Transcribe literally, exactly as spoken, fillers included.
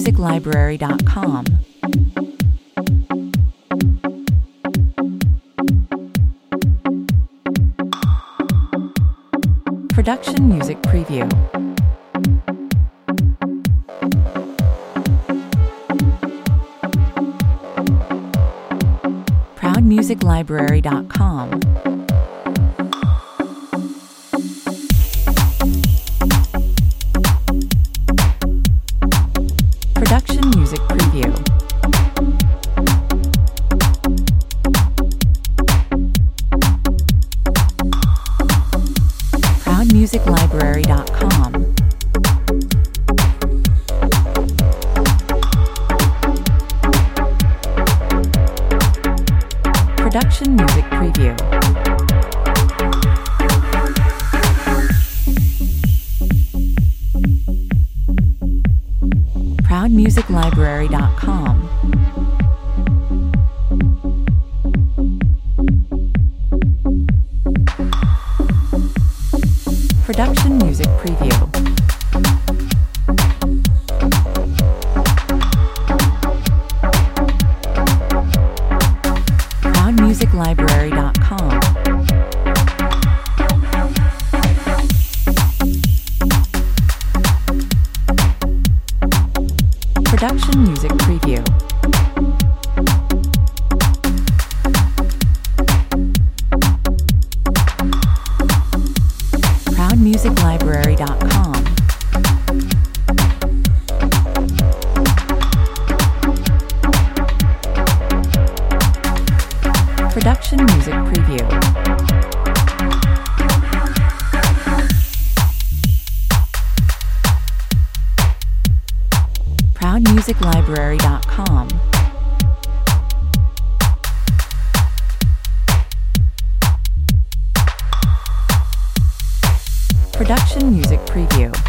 music library dot com. Production Music Preview. proud music library dot com. Production Music Preview. proud music library dot com. Production Music Preview. proud music library dot com. Production Music Preview. proud music library dot com. Production Music Preview. proud music library dot com. Production Music Preview. proud music library dot com. Production Music Preview.